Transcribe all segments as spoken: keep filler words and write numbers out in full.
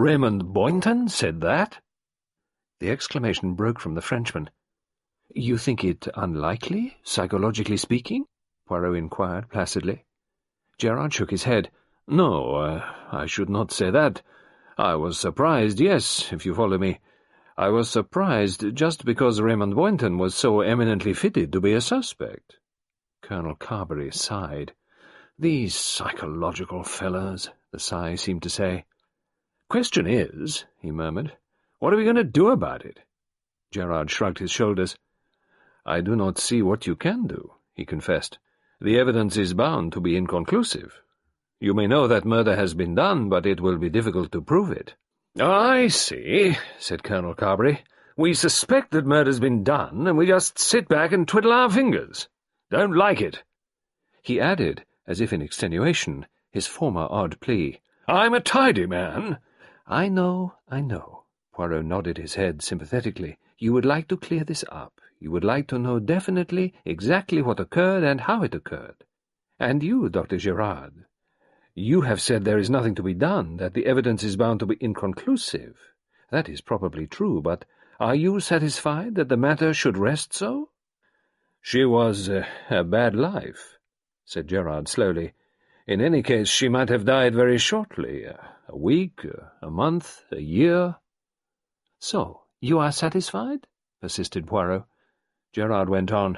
Raymond Boynton said that?" The exclamation broke from the Frenchman. "You think it unlikely, psychologically speaking?" Poirot inquired placidly. Gerard shook his head. "No, uh, I should not say that. I was surprised, yes, if you follow me. I was surprised just because Raymond Boynton was so eminently fitted to be a suspect." Colonel Carbery sighed. "These psychological fellows," the sigh seemed to say. "Question is," he murmured, "what are we going to do about it?" Gerard shrugged his shoulders. "I do not see what you can do," he confessed. "The evidence is bound to be inconclusive. You may know that murder has been done, but it will be difficult to prove it." "I see," said Colonel Carbery. "We suspect that murder's been done, and we just sit back and twiddle our fingers. Don't like it." He added, as if in extenuation, his former odd plea. "I'm a tidy man." "I know, I know." Poirot nodded his head sympathetically. "You would like to clear this up. You would like to know definitely exactly what occurred and how it occurred. And you, Doctor Gerard, you have said there is nothing to be done, that the evidence is bound to be inconclusive. That is probably true, but are you satisfied that the matter should rest so?" "She was uh, a bad life," said Gerard slowly. "In any case, she might have died very shortly, uh, a week, uh, a month, a year." "So, you are satisfied?" persisted Poirot. Gerard went on.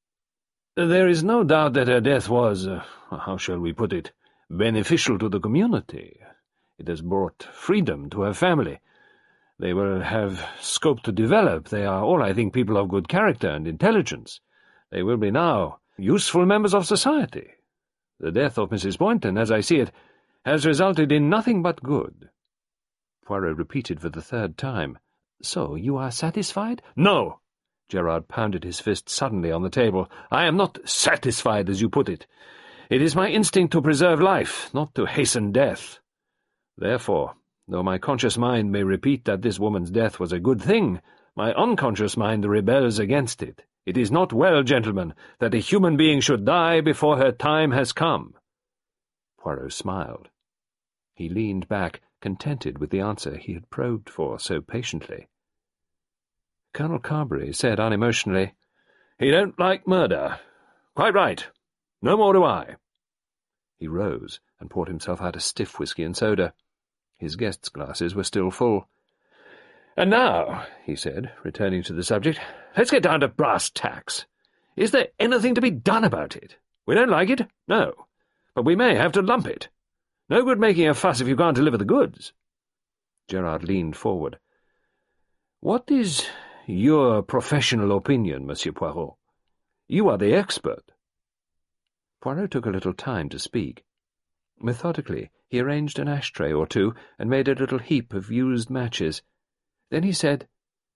"There is no doubt that her death was, uh, how shall we put it, beneficial to the community. It has brought freedom to her family. They will have scope to develop. They are all, I think, people of good character and intelligence. They will be now useful members of society. The death of Missus Boynton, as I see it, has resulted in nothing but good." Poirot repeated for the third time. "So you are satisfied?" "No!" Gerard pounded his fist suddenly on the table. "I am not satisfied, as you put it. It is my instinct to preserve life, not to hasten death. Therefore, though my conscious mind may repeat that this woman's death was a good thing, my unconscious mind rebels against it. It is not well, gentlemen, that a human being should die before her time has come." Poirot smiled. He leaned back, contented with the answer he had probed for so patiently. Colonel Carbery said unemotionally, "He don't like murder. Quite right. No more do I." He rose and poured himself out a stiff whisky and soda. His guests' glasses were still full. "And now," he said, returning to the subject, "let's get down to brass tacks. Is there anything to be done about it? We don't like it? No. But we may have to lump it. No good making a fuss if you can't deliver the goods." Gerard leaned forward. "What is your professional opinion, Monsieur Poirot? You are the expert." Poirot took a little time to speak. Methodically, he arranged an ashtray or two and made a little heap of used matches. Then he said,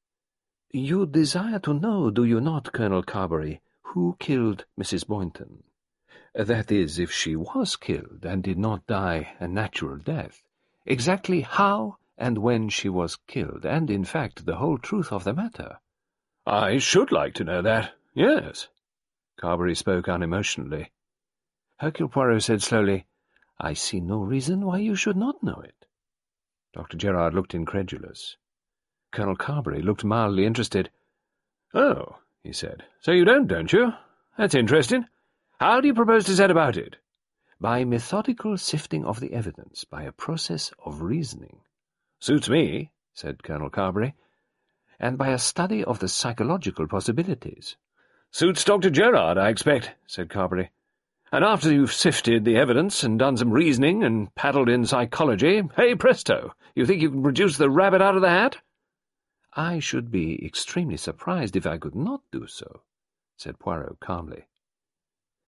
"You desire to know, do you not, Colonel Carbery, who killed Missus Boynton? That is, if she was killed and did not die a natural death. Exactly how and when she was killed, and, in fact, the whole truth of the matter." "I should like to know that, yes." Carbery spoke unemotionally. Hercule Poirot said slowly, "I see no reason why you should not know it." Doctor Gerard looked incredulous. Colonel Carbery looked mildly interested. "Oh," he said, "so you don't, don't you? That's interesting. How do you propose to set about it?" "By methodical sifting of the evidence, by a process of reasoning." "Suits me," said Colonel Carbery. "And by a study of the psychological possibilities." "Suits Doctor Gerard, I expect," said Carbery. "And after you've sifted the evidence and done some reasoning and paddled in psychology, hey presto, you think you can produce the rabbit out of the hat?" "I should be extremely surprised if I could not do so," said Poirot calmly.